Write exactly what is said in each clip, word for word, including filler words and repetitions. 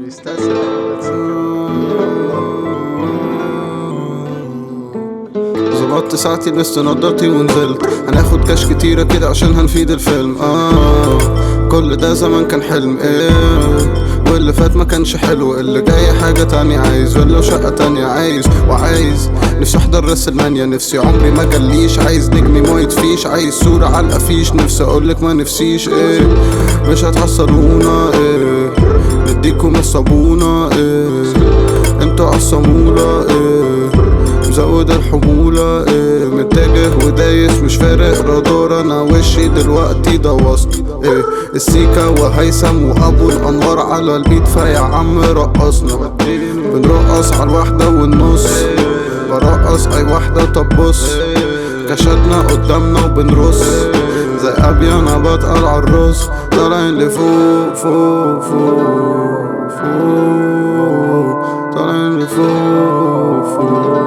ظبطت ساعتي لبست نضارتي ونزلت، هناخد كاش كتيرة كده عشان هنفيد الفيلم. آه كل ده زمان كان حلم ايه، واللي فات ما كانش حلو، اللي جاي حاجة تانية عايز، ولا شقة تانية عايز، وعايز نفسي احضر ريسلمانيا، نفسي عمري ما جاليش، عايز نجمي ما يطفيش، عايز صورة على الافيش، نفسي اقولك ما نفسيش ايه، مش هتحصلونا ايه، نديكم الصابونة ايه، انتوا عالصامولة ايه، مزود الحمولة ايه، متجه ودايس مش فارق رادار، انا وشي دلوقتي ده وسط ايه، السيكا وهيثم وابو الانوار على البيت، فيا عم رقصنا، بنرقص على الواحدة والنص، برقص اي واحدة طب بص، كشتنا قدامنا وبنرص، زي ابي انا بتقل عالراس، طالعين لفوق فوق فوق فوق، طالعين لفوق فوق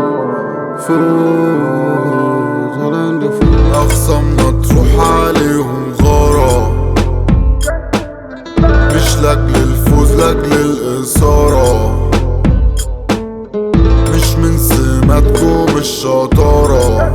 فوق، طالعين لفوق. أخصمنا تروح عليهم غارة، مش لاجل الفوز لاجل الإثارة، مش من سماتكم الشطارة،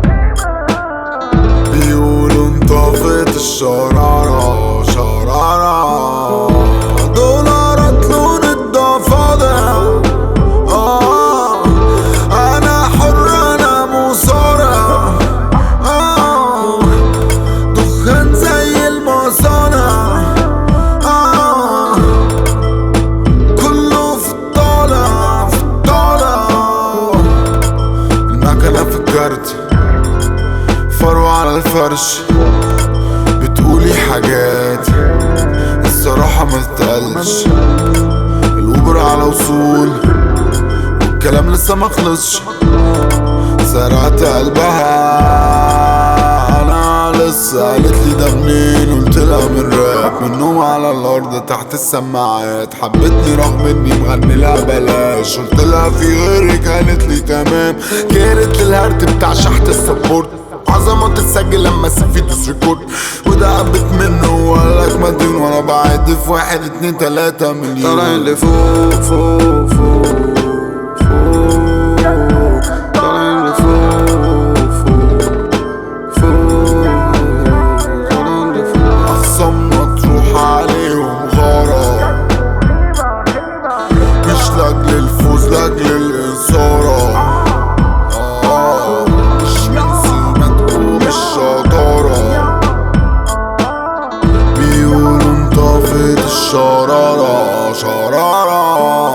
بيقولوا انطفت الشرارة شرارة، دولارات لون الضفادع، آه أنا حر أنا مصارع، آه دخان زي المصانع، آه كله في الطالع في الطالع، المكنة في الكارت، فروة على الفرش، بتقولي حاجات الصراحة ما تتقالش، الأوبر على وصول والكلام لسه ما خلصش، سرقت قلبها أنا لسه، قالتلي ده منين قلتلها من راب، منهم على الأرض تحت السماعات، حبتني رغم إني مغني لها بلاش، قلتلها في غيرك قالتلي تمام، كانت الهرت بتاع شحت السبورت، عظمة تتسجل لما السيف يدوس ريكورد، وده قبت منه وقالك مدين، وانا بعد في واحد اتنين تلاتة مليون، طالعين لفوق فوق فوق فوق، طالعين لفوق فوق فوق، طالعين لفوق. أخصمنا تروح عليهم غارة، مش لاجل الفوز لاجل الإثارة، شرارة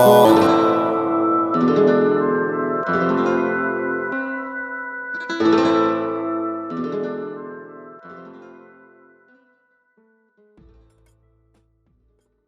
شرارة.